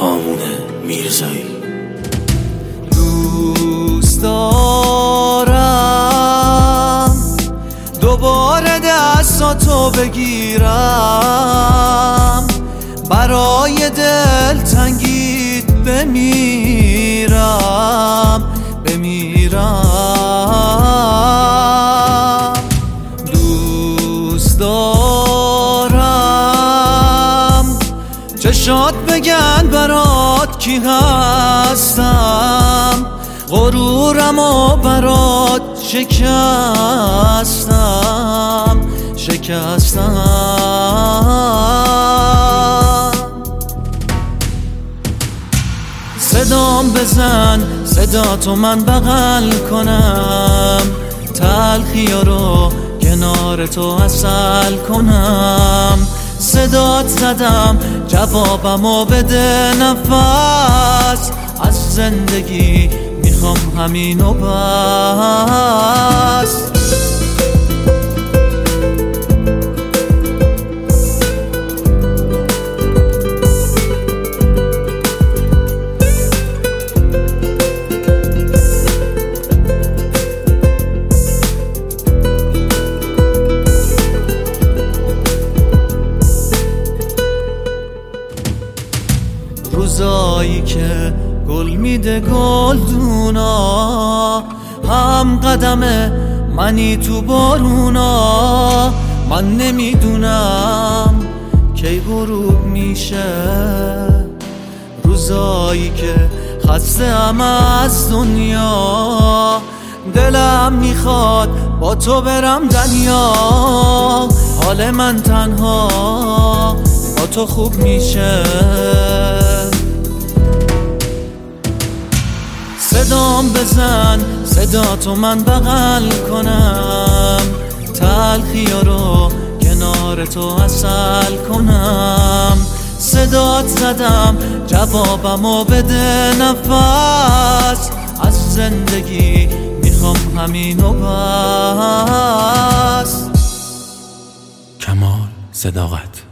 هامون میرزایی. دوست دارم دوباره دستاتو بگیرم، برای دلتنگیت بمیرم. دوست دارم چشات بگن برات کی هستم، غرورم و برات شکستم. صدام بزن، صدا تو من بغل کنم، تلخیا رو کنار تو عسل کنم. صدات زدم جوابمو بده نفس، از زندگی میخوام همینو بس. روزایی که گل میده گلدونا، هم قدم منی تو بارونا. من نمیدونم کی غروب میشه، روزایی که خسته‌ام از دنیا. دلم میخواد با تو برم دنیا، حال من تنها با تو خوب میشه. صدام بزن، صدا تو من بغل کنم، تلخیا رو کنار تو عسل کنم. صدات زدم جوابمو بده نفس، از زندگی میخوام همینو بس. کمال صداقت.